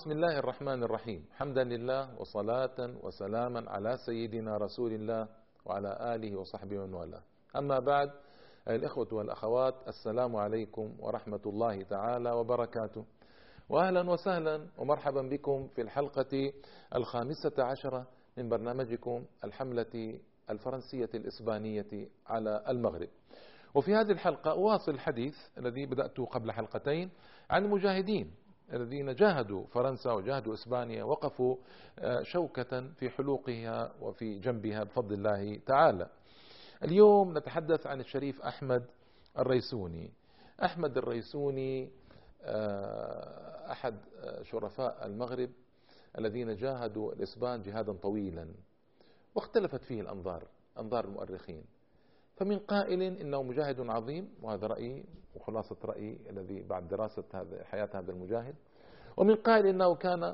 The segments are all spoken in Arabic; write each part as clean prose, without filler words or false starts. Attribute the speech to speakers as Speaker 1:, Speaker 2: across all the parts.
Speaker 1: بسم الله الرحمن الرحيم، حمدا لله وصلاة وسلاما على سيدنا رسول الله وعلى آله وصحبه ومن والاه. أما بعد، الإخوة والأخوات، السلام عليكم ورحمة الله تعالى وبركاته، وأهلا وسهلا ومرحبا بكم في الحلقة 15 من برنامجكم الحملة الفرنسية الإسبانية على المغرب. وفي هذه الحلقة أواصل الحديث الذي بدأته قبل حلقتين عن المجاهدين الذين جاهدوا فرنسا وجاهدوا إسبانيا، وقفوا شوكة في حلوقها وفي جنبها بفضل الله تعالى. اليوم نتحدث عن الشريف أحمد الريسوني. أحمد الريسوني أحد شرفاء المغرب الذين جاهدوا الإسبان جهادا طويلا، واختلفت فيه أنظار المؤرخين، فمن قائل إنه مجاهد عظيم، وهذا رأيي وخلاصة رأيي الذي بعد دراسة حياة هذا المجاهد، ومن قائل إنه كان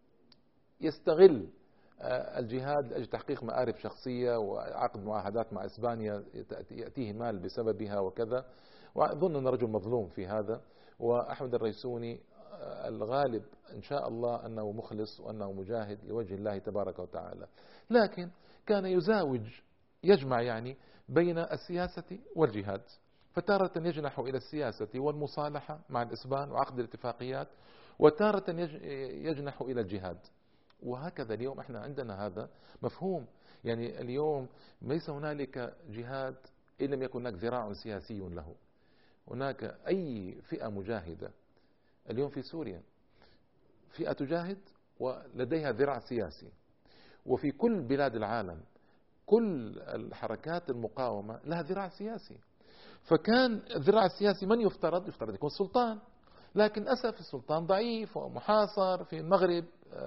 Speaker 1: يستغل الجهاد لأجل تحقيق مآرب شخصية وعقد معاهدات مع إسبانيا يأتيه مال بسببها وكذا، وأظن أن رجل مظلوم في هذا. وأحمد الريسوني الغالب إن شاء الله أنه مخلص وأنه مجاهد لوجه الله تبارك وتعالى، لكن كان يجمع يعني بين السياسة والجهاد، فتارة يجنح إلى السياسة والمصالحة مع الإسبان وعقد الاتفاقيات، وتارة يجنح إلى الجهاد. وهكذا اليوم احنا عندنا هذا مفهوم، يعني اليوم ليس هنالك جهاد إن لم يكن هناك ذراع سياسي له. هناك أي فئة مجاهدة اليوم في سوريا، فئة تجاهد ولديها ذراع سياسي، وفي كل بلاد العالم كل الحركات المقاومة لها ذراع سياسي. فكان الذراع السياسي من يفترض يكون السلطان، لكن للأسف السلطان ضعيف ومحاصر في المغرب،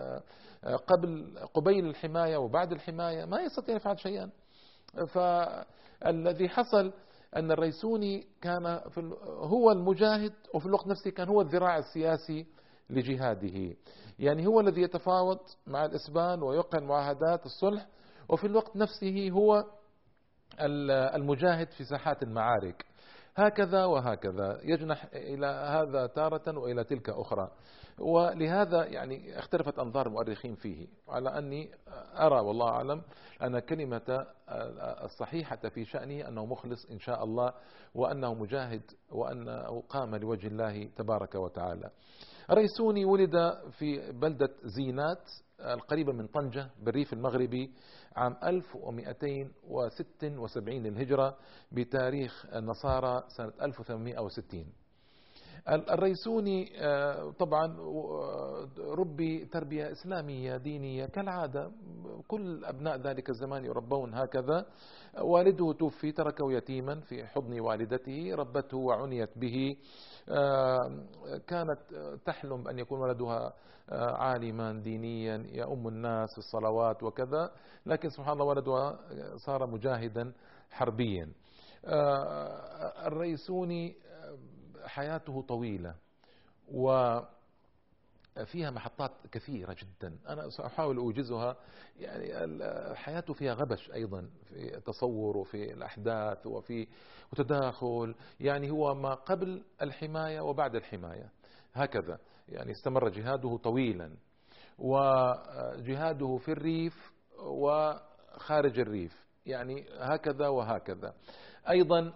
Speaker 1: قبيل الحماية وبعد الحماية ما يستطيع يفعل شيئا. فالذي حصل أن الريسوني كان هو المجاهد، وفي الوقت نفسه كان هو الذراع السياسي لجهاده، يعني هو الذي يتفاوض مع الإسبان ويوقع معاهدات الصلح، وفي الوقت نفسه هو المجاهد في ساحات المعارك، هكذا وهكذا، يجنح إلى هذا تارة وإلى تلك أخرى. ولهذا يعني اختلفت أنظار المؤرخين فيه، على أني أرى والله أعلم أن كلمة الصحيحة في شأنه أنه مخلص إن شاء الله، وأنه مجاهد، وأنه قام لوجه الله تبارك وتعالى. الريسوني ولد في بلدة زينات القريبة من طنجة بالريف المغربي عام 1276 للهجرة بتاريخ النصارى سنة 1860. الريسوني طبعا ربي تربية إسلامية دينية كالعادة، كل أبناء ذلك الزمان يربون هكذا. والده توفي تركه يتيما في حضن والدته، ربته وعنيت به، كانت تحلم أن يكون ولدها عالما دينيا يؤم الناس في الصلوات وكذا، لكن سبحان الله ولدها صار مجاهدا حربيا. الريسوني حياته طويلة وفيها محطات كثيرة جدا، أنا سأحاول أوجزها. يعني حياته فيها غبش أيضا في التصور وفي الأحداث وفي وتداخل، يعني هو ما قبل الحماية وبعد الحماية هكذا. يعني استمر جهاده طويلا، وجهاده في الريف وخارج الريف، يعني هكذا وهكذا. أيضا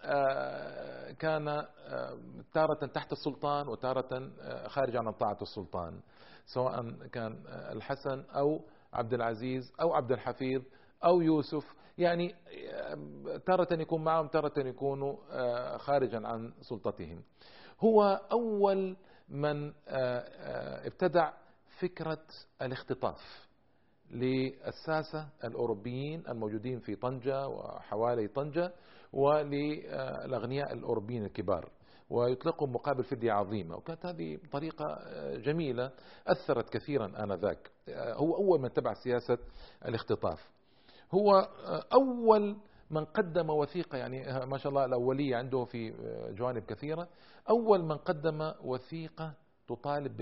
Speaker 1: كان تارة تحت السلطان وتارة خارج عن طاعة السلطان، سواء كان الحسن أو عبد العزيز أو عبد الحفيظ أو يوسف، يعني تارة يكون معهم تارة يكونوا خارجا عن سلطتهم. هو أول من ابتدع فكرة الاختطاف للساسة الأوروبيين الموجودين في طنجة وحوالي طنجة، وللأغنياء الأوروبيين الكبار، ويطلقهم مقابل فدية عظيمة. وكانت هذه طريقة جميلة أثرت كثيرا آنذاك. هو أول من تبع سياسة الاختطاف، هو أول من قدم وثيقة، يعني ما شاء الله الأولية عنده في جوانب كثيرة. أول من قدم وثيقة تطالب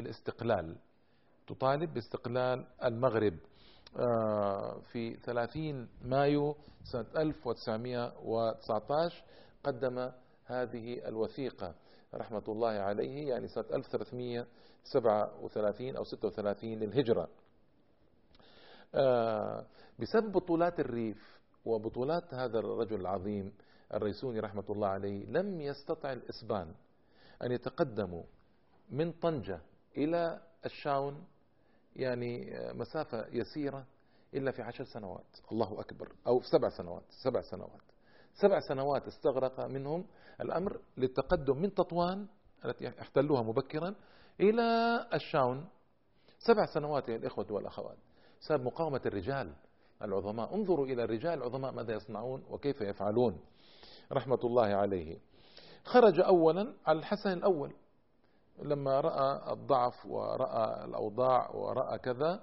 Speaker 1: باستقلال المغرب في 30 مايو سنة 1919 قدم هذه الوثيقة رحمة الله عليه، يعني سنة 1337 أو 36 للهجرة. بسبب بطولات الريف وبطولات هذا الرجل العظيم الريسوني رحمة الله عليه، لم يستطع الإسبان أن يتقدموا من طنجة إلى الشاون، يعني مسافة يسيرة، إلا في 10 سنوات. الله أكبر. أو في 7 سنوات. 7 سنوات استغرق منهم الأمر للتقدم من تطوان التي احتلوها مبكرا إلى الشاون. 7 سنوات يا الإخوة والأخوات، بسبب مقاومة الرجال العظماء. انظروا إلى الرجال العظماء ماذا يصنعون وكيف يفعلون رحمة الله عليه. خرج أولا على الحسن الأول لما رأى الضعف ورأى الأوضاع ورأى كذا،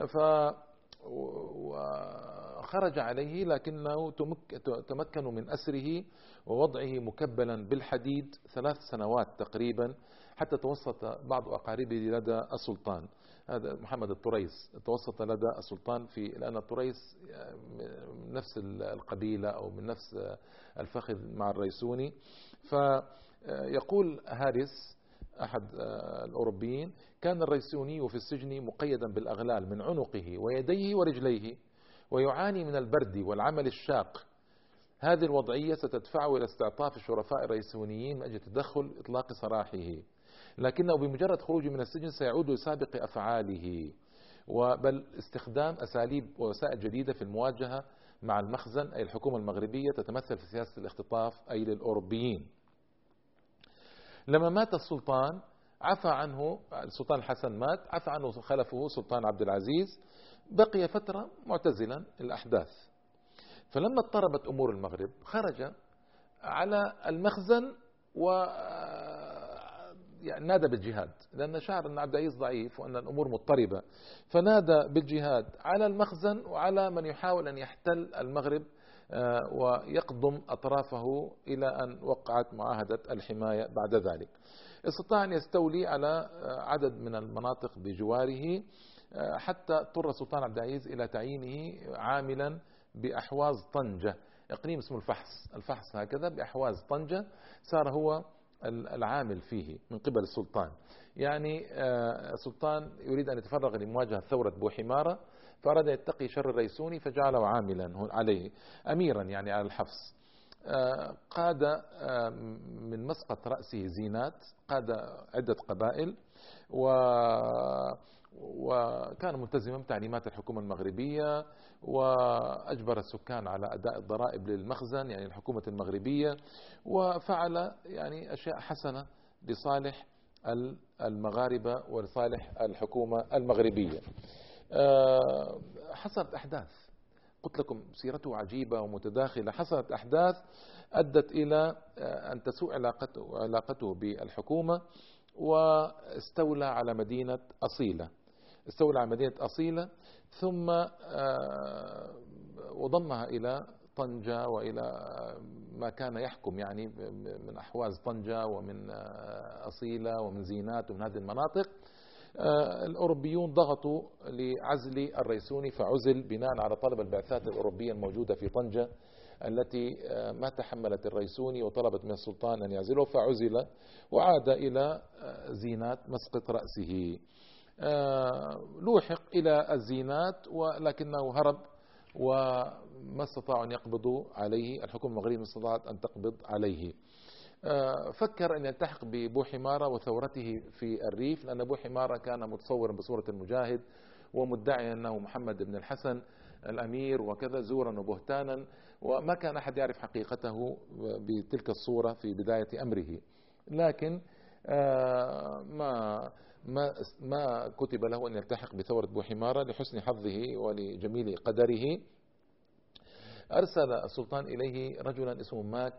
Speaker 1: وخرج عليه، لكنه تمكنوا من أسره ووضعه مكبلا بالحديد 3 سنوات تقريبا، حتى توسط بعض أقاربه لدى السلطان. هذا محمد الطريس توسط لدى السلطان، لأن الطريس من نفس القبيلة أو من نفس الفخذ مع الريسوني. فيقول هاريس أحد الأوروبيين: كان الريسوني في السجن مقيدا بالأغلال من عنقه ويديه ورجليه، ويعاني من البرد والعمل الشاق. هذه الوضعية ستدفعه إلى استعطاف الشرفاء الريسونيين من أجل تدخل إطلاق سراحه، لكنه بمجرد خروجه من السجن سيعود لسابق أفعاله، بل استخدام أساليب ووسائل جديدة في المواجهة مع المخزن أي الحكومة المغربية، تتمثل في سياسة الاختطاف أي للأوروبيين. لما مات السلطان عفى عنه، السلطان الحسن مات، عفى عنه خلفه سلطان عبد العزيز، بقي فترة معتزلا الأحداث. فلما اضطربت أمور المغرب خرج على المخزن و يعني نادى بالجهاد، لأن شعر أن عبد العزيز ضعيف وأن الأمور مضطربة، فنادى بالجهاد على المخزن وعلى من يحاول أن يحتل المغرب ويقضم أطرافه، إلى أن وقعت معاهدة الحماية. بعد ذلك استطاع أن يستولي على عدد من المناطق بجواره، حتى اضطر السلطان عبد العزيز إلى تعيينه عاملا بأحواز طنجة، إقليم اسمه الفحص هكذا بأحواز طنجة، صار هو العامل فيه من قبل السلطان. يعني السلطان يريد أن يتفرغ لمواجهة ثورة بوحمارة، فأراد يتقي شر الريسوني فجعله عاملا عليه أميرا يعني على الحفص. قاد من مسقط رأسه زينات، قاد عدة قبائل، وكان ملتزما بتعليمات الحكومة المغربية، وأجبر السكان على أداء الضرائب للمخزن يعني الحكومة المغربية، وفعل يعني أشياء حسنة لصالح المغاربة ولصالح الحكومة المغربية. حصلت أحداث، قلت لكم سيرته عجيبة ومتداخلة، حصلت أحداث أدت إلى أن تسوء علاقته بالحكومة، واستولى على مدينة أصيلة، ثم وضمها إلى طنجة وإلى ما كان يحكم يعني من أحواز طنجة ومن أصيلة ومن زينات ومن هذه المناطق. الأوروبيون ضغطوا لعزل الريسوني فعزل بناء على طلب البعثات الأوروبية الموجودة في طنجة التي ما تحملت الريسوني وطلبت من السلطان أن يعزله، فعزل وعاد إلى زينات مسقط رأسه. لوحق إلى الزينات ولكنه هرب، وما استطاعوا أن يقبضوا عليه، الحكومة المغربية ما استطاعت أن تقبض عليه. فكر أن يلتحق ببوحمارة وثورته في الريف، لأن بوحمارة كان متصورا بصورة المجاهد ومدعي أنه محمد بن الحسن الأمير وكذا، زورا وبهتانا، وما كان أحد يعرف حقيقته بتلك الصورة في بداية أمره. لكن ما كتب له أن يلتحق بثورة بوحمارة. لحسن حظه ولجميل قدره أرسل السلطان إليه رجلا اسمه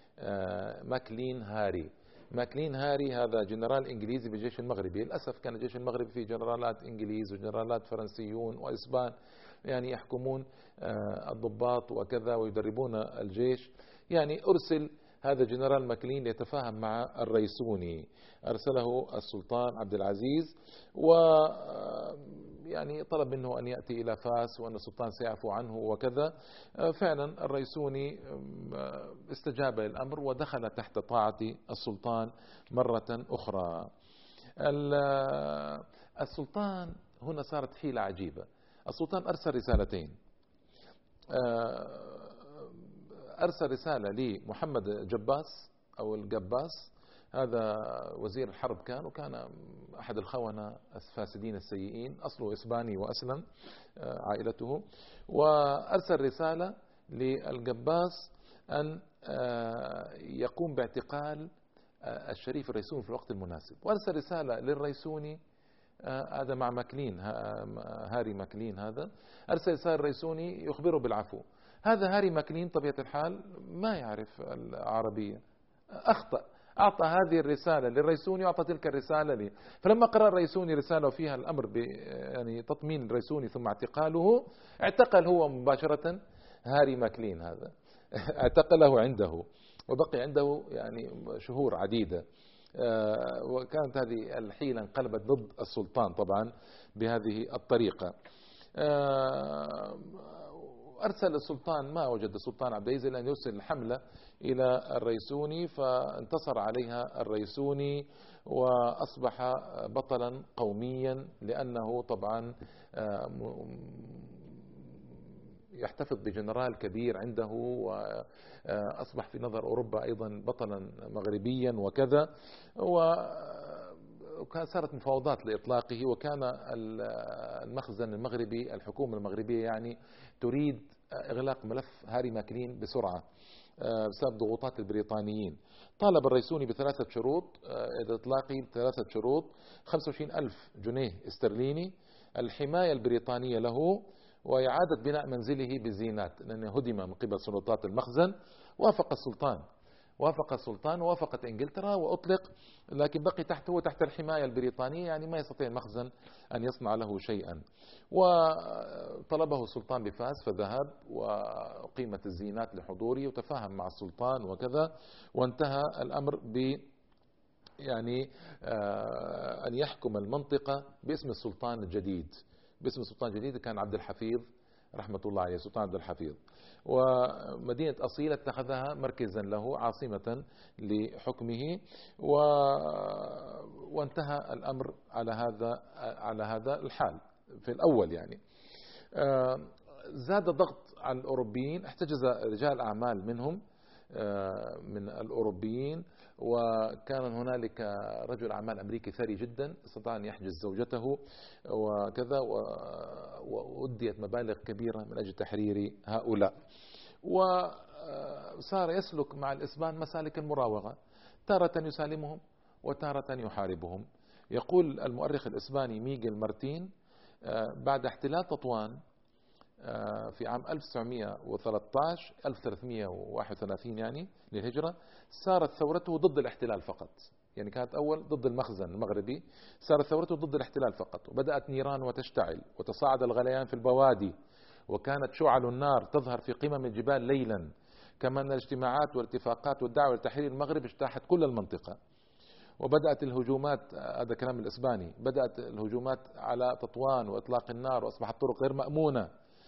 Speaker 1: ماكلين هاري هذا جنرال إنجليزي بالجيش المغربي. للأسف كان الجيش المغربي فيه جنرالات إنجليز وجنرالات فرنسيون وإسبان، يعني يحكمون الضباط وكذا ويدربون الجيش. يعني أرسل هذا جنرال ماكلين ليتفاهم مع الريسوني، أرسله السلطان عبد العزيز، و يعني طلب منه أن يأتي إلى فاس وأن السلطان سيعفو عنه وكذا. فعلا الريسوني استجاب للأمر ودخل تحت طاعة السلطان مرة أخرى. السلطان هنا صارت حيلة عجيبة. السلطان أرسل رسالتين. أرسل رسالة لمحمد جباس أو الجباس، هذا وزير الحرب كان، وكان أحد الخونة الفاسدين السيئين، أصله إسباني وأسلم عائلته. وأرسل رسالة للجباس أن يقوم باعتقال الشريف الريسوني في الوقت المناسب. وأرسل رسالة للريسوني، هذا مع ماكلين، هاري ماكلين، هذا أرسل رسالة الريسوني يخبره بالعفو. هذا هاري ماكلين طبيعة الحال ما يعرف العربية، أخطأ، أعطى هذه الرسالة للريسوني وأعطى تلك الرسالة لي. فلما قرأ الريسوني رسالة فيها الأمر يعني تطمين الريسوني ثم اعتقاله، اعتقل هو مباشرة هاري ماكلين هذا اعتقله عنده، وبقي عنده يعني شهور عديدة. وكانت هذه الحيلة انقلبت ضد السلطان طبعا بهذه الطريقة. أرسل السلطان، ما وجد السلطان عبد العزيز إلا أن يرسل الحملة إلى الريسوني، فانتصر عليها الريسوني وأصبح بطلا قوميا، لأنه طبعا يحتفظ بجنرال كبير عنده، وأصبح في نظر أوروبا أيضا بطلا مغربيا وكذا. وكان صارت مفاوضات لإطلاقه، وكان المخزن المغربي، الحكومة المغربية يعني تريد إغلاق ملف هاري ماكلين بسرعة بسبب ضغوطات البريطانيين. طالب الريسوني بثلاثة شروط إطلاقه، بثلاثة شروط: 25,000 جنيه استرليني، الحماية البريطانية له، وإعادة بناء منزله بالزينات لأنه هدم من قبل سلطات المخزن. وافق السلطان ووافقت إنجلترا وأطلق، لكن بقي تحت الحماية البريطانية، يعني ما يستطيع المخزن أن يصنع له شيئا. وطلبه السلطان بفاس فذهب، وقيمة الزينات لحضوره، وتفاهم مع السلطان وكذا، وانتهى الأمر يعني أن يحكم المنطقة باسم السلطان الجديد. باسم السلطان الجديد كان عبد الحفيظ رحمة الله عليه، السلطان عبد الحفيظ. ومدينة أصيلة اتخذها مركزا له، عاصمة لحكمه. وانتهى الأمر على هذا الحال في الأول يعني. زاد ضغط على الأوروبيين، احتجز رجال أعمال منهم من الأوروبيين، وكان هنالك رجل أعمال أمريكي ثري جدا استطاع أن يحجز زوجته وكذا، وأديت مبالغ كبيرة من أجل تحرير هؤلاء. وصار يسلك مع الإسبان مسالك المراوغة، تارة يسالمهم وتارة يحاربهم. يقول المؤرخ الإسباني ميغيل مارتين بعد احتلال تطوان في عام 1331 يعني للهجرة، صارت ثورته ضد الاحتلال فقط. يعني كانت أول ضد المخزن المغربي، صارت ثورته ضد الاحتلال فقط. وبدأت نيران وتشتعل، وتصاعد الغليان في البوادي، وكانت شعل النار تظهر في قمم الجبال ليلا. كما أن الاجتماعات والاتفاقات والدعوة لتحرير المغرب اجتاحت كل المنطقة. وبدأت الهجومات، هذا كلام الإسباني، بدأت الهجومات على تطوان وإطلاق النار، وأصبحت الطرق غير مأمونة.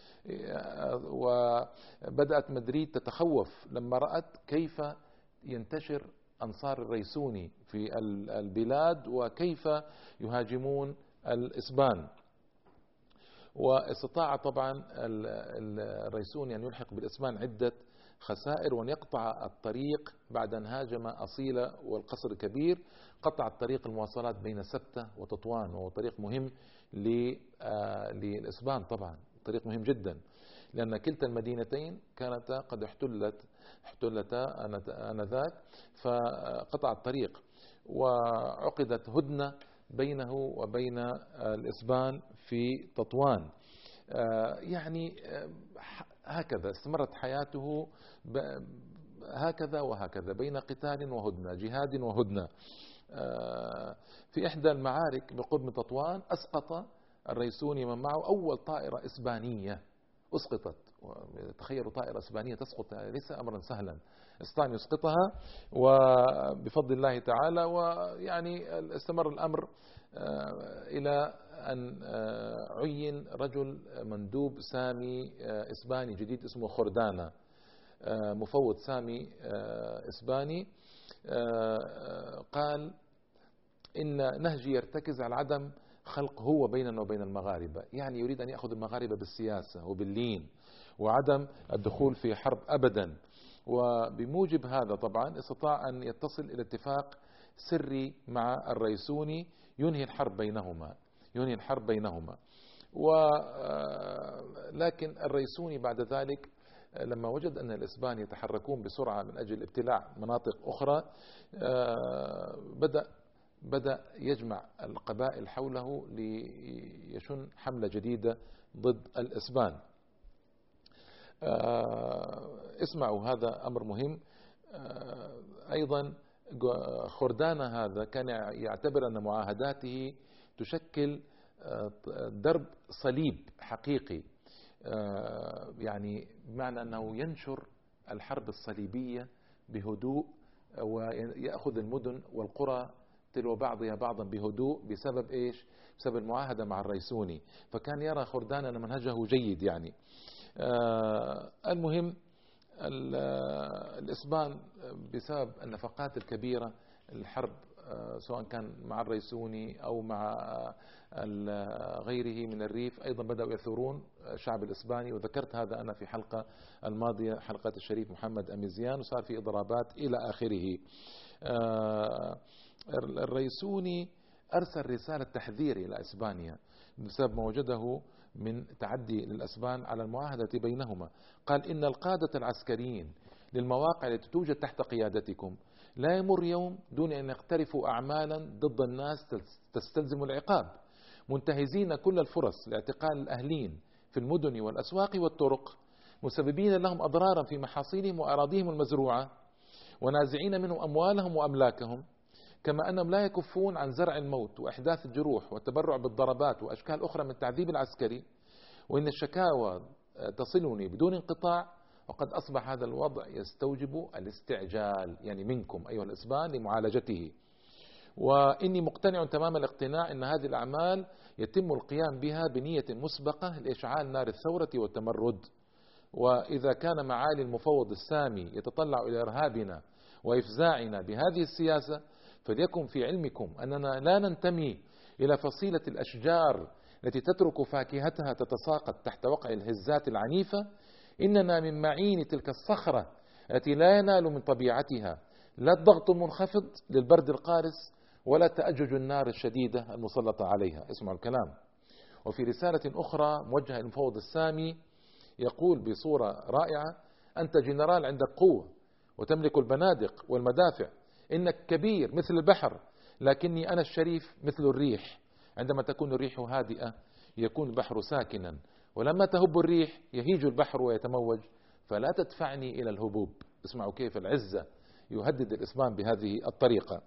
Speaker 1: وبدأت مدريد تتخوف لما رأت كيف ينتشر أنصار الريسوني في البلاد وكيف يهاجمون الإسبان. واستطاع طبعا الريسوني أن يلحق بالإسبان عدة خسائر، وأن يقطع الطريق بعد أن هاجم أصيلة والقصر الكبير. قطع الطريق المواصلات بين سبتة وتطوان، وهو طريق مهم للإسبان طبعا، طريق مهم جدا، لأن كلتا المدينتين كانتا قد احتلتا آنذاك، فقطع الطريق. وعقدت هدنة بينه وبين الإسبان في تطوان. يعني هكذا استمرت حياته هكذا وهكذا، بين قتال وهدنة، جهاد وهدنة. في إحدى المعارك بقرب من تطوان أسقط الريسوني من معه أول طائرة إسبانية، أسقطت تخيلوا طائرة إسبانية تسقط، ليس أمرا سهلا، استطاع أن يسقطها وبفضل الله تعالى. ويعني استمر الأمر إلى أن عين رجل مندوب سامي إسباني جديد اسمه خوردانا، مفوض سامي إسباني، قال إن نهجي يرتكز على عدم خلق هو بيننا وبين المغاربة، يعني يريد أن يأخذ المغاربة بالسياسة وباللين وعدم الدخول في حرب أبدا. وبموجب هذا طبعا استطاع أن يتصل إلى اتفاق سري مع الريسوني ينهي الحرب بينهما. ولكن الريسوني بعد ذلك لما وجد أن الإسبان يتحركون بسرعة من أجل ابتلاع مناطق أخرى، بدأ يجمع القبائل حوله ليشن حملة جديدة ضد الإسبان. اسمعوا، هذا أمر مهم. أيضا خوردانا هذا كان يعتبر أن معاهداته تشكل درب صليب حقيقي، يعني بمعنى أنه ينشر الحرب الصليبية بهدوء ويأخذ المدن والقرى تلو بعضها بعضا بهدوء بسبب إيش؟ بسبب المعاهدة مع الريسوني. فكان يرى خوردانا أن منهجه جيد يعني. المهم الإسبان بسبب النفقات الكبيرة الحرب سواء كان مع الريسوني أو مع غيره من الريف أيضا بدأوا يثورون الشعب الإسباني، وذكرت هذا أنا في حلقة الماضية، حلقة الشريف محمد أميزيان، وصار في إضرابات إلى آخره. الريسوني أرسل رسالة تحذير إلى إسبانيا بسبب ما وجده من تعدي للأسبان على المعاهدة بينهما. قال إن القادة العسكريين للمواقع التي توجد تحت قيادتكم لا يمر يوم دون أن يقترفوا أعمالا ضد الناس تستلزم العقاب، منتهزين كل الفرص لاعتقال الأهلين في المدن والأسواق والطرق، مسببين لهم أضرارا في محاصيلهم وأراضيهم المزروعة، ونازعين منهم أموالهم وأملاكهم، كما أنهم لا يكفون عن زرع الموت وإحداث الجروح والتبرع بالضربات وأشكال أخرى من التعذيب العسكري، وإن الشكاوى تصلني بدون انقطاع، وقد أصبح هذا الوضع يستوجب الاستعجال يعني منكم أيها الإسبان لمعالجته، وإني مقتنع تمام الاقتناع أن هذه الأعمال يتم القيام بها بنية مسبقة لإشعال نار الثورة والتمرد. وإذا كان معالي المفوض السامي يتطلع إلى إرهابنا وإفزاعنا بهذه السياسة، فليكن في علمكم أننا لا ننتمي إلى فصيلة الأشجار التي تترك فاكهتها تتساقط تحت وقع الهزات العنيفة، إننا من معين تلك الصخرة التي لا ينال من طبيعتها لا الضغط المنخفض للبرد القارس ولا تأجج النار الشديدة المسلطة عليها. اسمعوا الكلام. وفي رسالة أخرى موجهة للمفوض السامي يقول بصورة رائعة: أنت جنرال عندك قوة وتملك البنادق والمدافع، إنك كبير مثل البحر، لكني أنا الشريف مثل الريح، عندما تكون الريح هادئة يكون البحر ساكنا، ولما تهب الريح يهيج البحر ويتموج، فلا تدفعني إلى الهبوب. اسمعوا كيف العزة يهدد الإسبان بهذه الطريقة.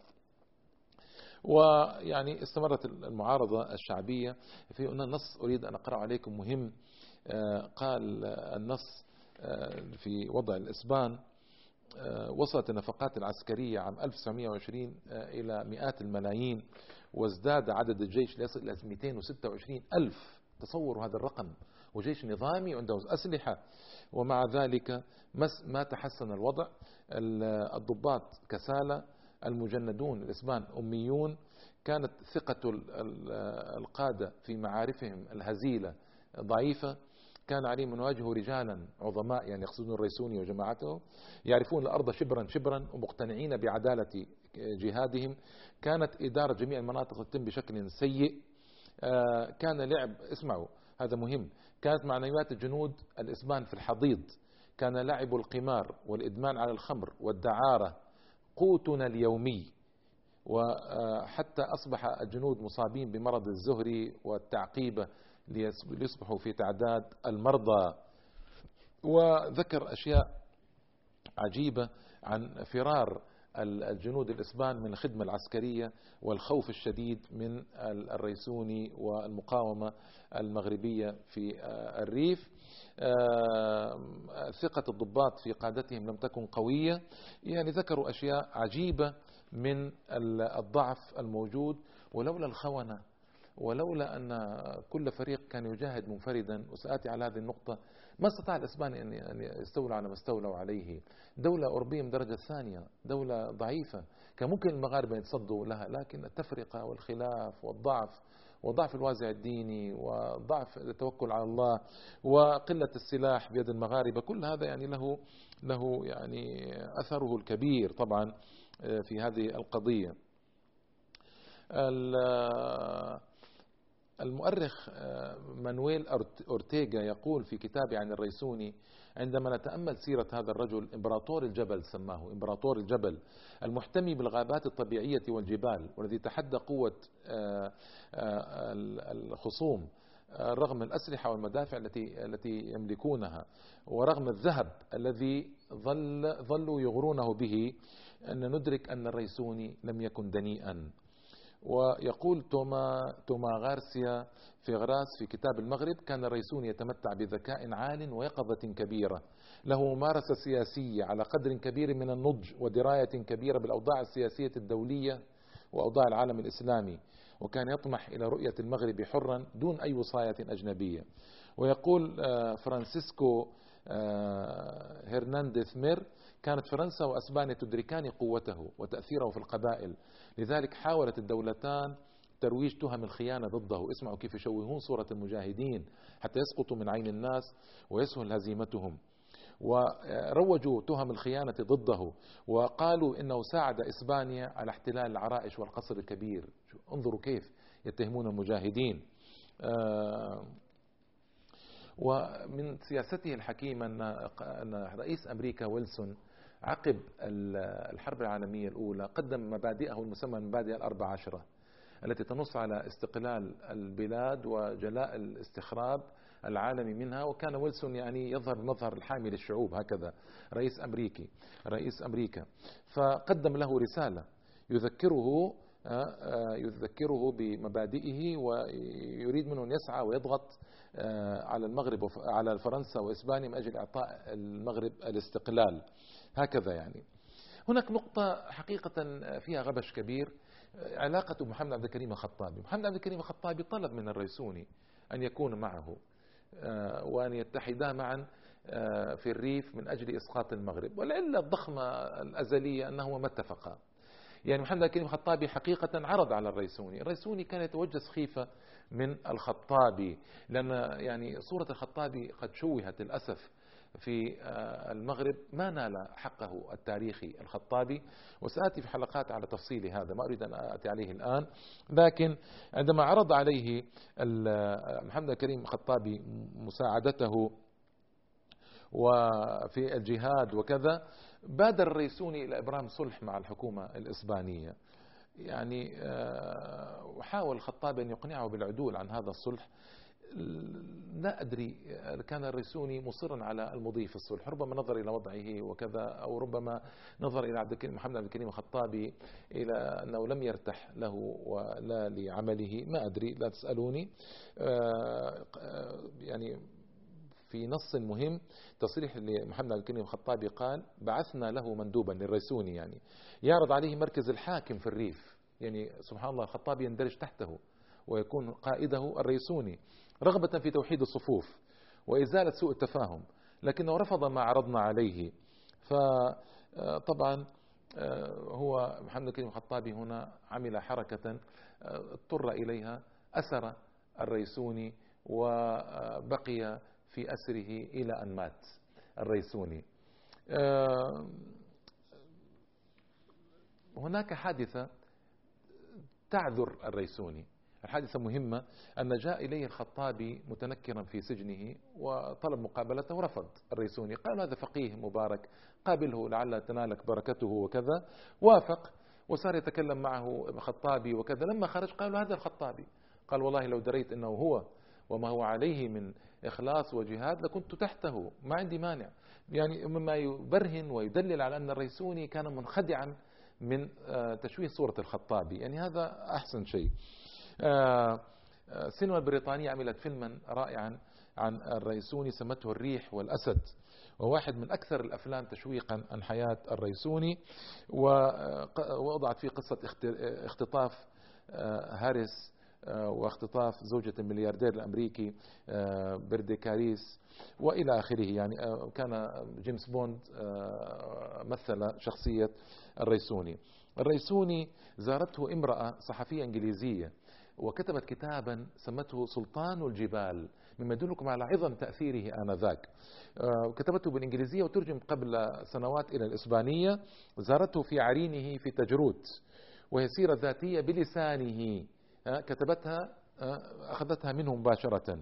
Speaker 1: ويعني استمرت المعارضة الشعبية. في نص أريد أن أقرأ عليكم مهم، قال النص في وضع الإسبان: وصلت النفقات العسكرية عام 1920 إلى مئات الملايين، وازداد عدد الجيش ليصل إلى 226 ألف. تصوروا هذا الرقم، وجيش نظامي عنده أسلحة، ومع ذلك ما تحسن الوضع. الضباط كسالى، المجندون الإسبان أميون، كانت ثقة القادة في معارفهم الهزيلة ضعيفة، كان عليهم أن يواجهوا رجالا عظماء، يعني يقصدون الريسوني وجماعته، يعرفون الأرض شبرا شبرا ومقتنعين بعدالة جهادهم. كانت إدارة جميع المناطق تتم بشكل سيء. كان لعب، اسمعوا هذا مهم، كانت معنويات الجنود الإسبان في الحضيض، كان لعب القمار والإدمان على الخمر والدعارة قوتنا اليومي، وحتى أصبح الجنود مصابين بمرض الزهري والتعقيبة ليصبحوا في تعداد المرضى. وذكر أشياء عجيبة عن فرار الجنود الإسبان من الخدمة العسكرية والخوف الشديد من الريسوني والمقاومة المغربية في الريف. ثقة الضباط في قادتهم لم تكن قوية، يعني ذكروا أشياء عجيبة من الضعف الموجود. ولولا الخونة، ولولا أن كل فريق كان يجاهد منفردا، وسآتي على هذه النقطة، ما استطاع الإسبان أن يستولوا على ما استولوا عليه. دولة أوروبية من درجة ثانية، دولة ضعيفة، كان ممكن المغاربة يتصدوا لها، لكن التفرقة والخلاف والضعف، وضعف الوازع الديني، وضعف التوكل على الله، وقلة السلاح بيد المغاربة، كل هذا يعني له يعني أثره الكبير طبعا في هذه القضية. المؤرخ مانويل أورتيغا يقول في كتابه عن الريسوني: عندما نتأمل سيرة هذا الرجل إمبراطور الجبل، سماه إمبراطور الجبل، المحتمي بالغابات الطبيعية والجبال، والذي تحدى قوة الخصوم رغم الأسلحة والمدافع التي يملكونها، ورغم الذهب الذي ظلوا يغرونه به، أن ندرك أن الريسوني لم يكن دنيئا. ويقول توما غارسيا فيغراس في كتاب المغرب: كان الريسوني يتمتع بذكاء عال ويقظة كبيرة، له ممارسة سياسية على قدر كبير من النضج، ودراية كبيرة بالأوضاع السياسية الدولية وأوضاع العالم الإسلامي، وكان يطمح إلى رؤية المغرب حرا دون أي وصاية أجنبية. ويقول فرانسيسكو هرنانديز مير: كانت فرنسا وأسبانيا تدركان قوته وتأثيره في القبائل، لذلك حاولت الدولتان ترويج تهم الخيانة ضده. اسمعوا كيف يشوهون صورة المجاهدين حتى يسقطوا من عين الناس ويسهل هزيمتهم، وروجوا تهم الخيانة ضده، وقالوا إنه ساعد إسبانيا على احتلال العرائش والقصر الكبير. انظروا كيف يتهمون المجاهدين. ومن سياسته الحكيمة أن رئيس أمريكا ويلسون عقب الحرب العالمية الأولى قدم مبادئه المسمى مبادئ ال14 التي تنص على استقلال البلاد وجلاء الاستخراب العالمي منها. وكان ويلسون يعني يظهر بمظهر الحامي للشعوب، هكذا رئيس أمريكا. فقدم له رسالة يذكره بمبادئه، ويريد منه أن يسعى ويضغط على المغرب على فرنسا وإسبانيا من أجل إعطاء المغرب الاستقلال، هكذا يعني. هناك نقطة حقيقة فيها غبش كبير، علاقة محمد عبد الكريم الخطابي. محمد عبد الكريم الخطابي طلب من الريسوني أن يكون معه وأن يتحدا معا في الريف من أجل إسقاط المغرب، والعلة الضخمة الأزلية أنهما ما اتفقا. يعني محمد الكريم الخطابي حقيقة عرض على الريسوني كان يتوجس خيفة من الخطابي، لأن يعني صورة الخطابي قد شوهت للأسف في المغرب، ما نال حقه التاريخي الخطابي، وسآتي في حلقات على تفصيل هذا، ما أريد أن آتي عليه الآن. لكن عندما عرض عليه محمد الكريم الخطابي مساعدته وفي الجهاد وكذا، بادر الريسوني إلى إبرام صلح مع الحكومة الإسبانية، يعني وحاول الخطابي أن يقنعه بالعدول عن هذا الصلح. لا أدري، كان الريسوني مصرا على المضي في الصلح، ربما نظر إلى وضعه وكذا، أو ربما نظر إلى محمد عبد الكريم الخطابي إلى أنه لم يرتح له ولا لعمله، ما أدري، لا تسألوني. يعني في نص مهم تصريح لمحمد عبد الكريم الخطابي قال: بعثنا له مندوبا للريسوني، يعني يعرض عليه مركز الحاكم في الريف، يعني سبحان الله الخطابي يندرج تحته ويكون قائده الريسوني، رغبة في توحيد الصفوف وإزالة سوء التفاهم، لكنه رفض ما عرضنا عليه. فطبعا هو محمد الكريم الخطابي هنا عمل حركة اضطر إليها، أسر الريسوني وبقي في أسره إلى أن مات الريسوني. هناك حادثة تعذر الريسوني، الحادثة مهمة، أن جاء إليه الخطابي متنكرا في سجنه وطلب مقابلته، ورفض الريسوني، قال: هذا فقيه مبارك، قابله لعل تنالك بركته وكذا. وافق وصار يتكلم معه الخطابي وكذا. لما خرج قالوا: هذا الخطابي. قال: والله لو دريت أنه هو وما هو عليه من إخلاص وجهاد لكنت تحته، ما عندي مانع. يعني مما يبرهن ويدلل على أن الريسوني كان منخدعا من تشويه صورة الخطابي، يعني هذا أحسن شيء. السينما البريطانية عملت فيلما رائعا عن الريسوني سمته الريح والأسد، وواحد من أكثر الأفلام تشويقا عن حياة الريسوني، ووضعت فيه قصة اختطاف هاريس واختطاف زوجة الملياردير الأمريكي برديكاريس وإلى آخره. يعني كان جيمس بوند مثل شخصية الريسوني. الريسوني زارته امرأة صحفية إنجليزية وكتبت كتابا سمته سلطان الجبال، مما يدلكم على عظم تأثيره آنذاك. كتبته بالإنجليزية وترجم قبل سنوات إلى الإسبانية. زارته في عرينه في تجروت، وهي سيرة ذاتية بلسانه كتبتها، أخذتها منه مباشرة.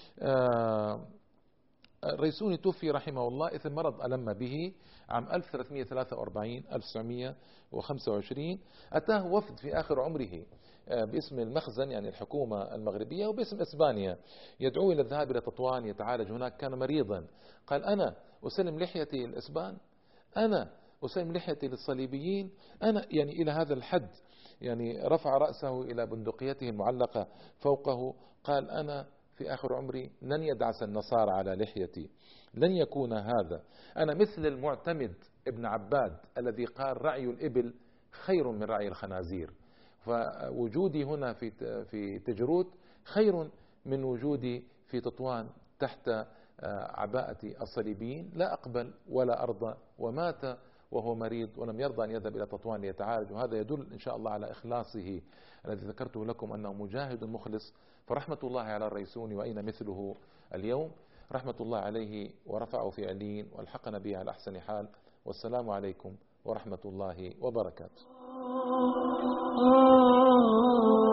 Speaker 1: الريسوني توفي رحمه الله إثر مرض ألم به عام 1343 1925. أتاه وفد في آخر عمره باسم المخزن يعني الحكومة المغربية وباسم إسبانيا، يدعوه إلى الذهاب إلى تطوان يتعالج هناك، كان مريضا. قال أنا أسلم لحيتي للإسبان، أنا أسلم لحيتي للصليبيين، أنا يعني إلى هذا الحد. يعني رفع رأسه إلى بندقيته المعلقة فوقه، قال أنا في آخر عمري لن يدعس النصارى على لحيتي، لن يكون هذا. أنا مثل المعتمد ابن عباد الذي قال رعي الإبل خير من رعي الخنازير، فوجودي هنا في تجروت خير من وجودي في تطوان تحت عباءة الصليبيين. لا أقبل ولا أرضى. ومات وهو مريض ولم يرضى أن يذهب إلى تطوان ليتعالج، وهذا يدل إن شاء الله على إخلاصه الذي ذكرته لكم أنه مجاهد مخلص. فرحمة الله على الريسوني، وأين مثله اليوم؟ رحمة الله عليه ورفعه في عليين والحقنا به على أحسن حال. والسلام عليكم ورحمة الله وبركاته.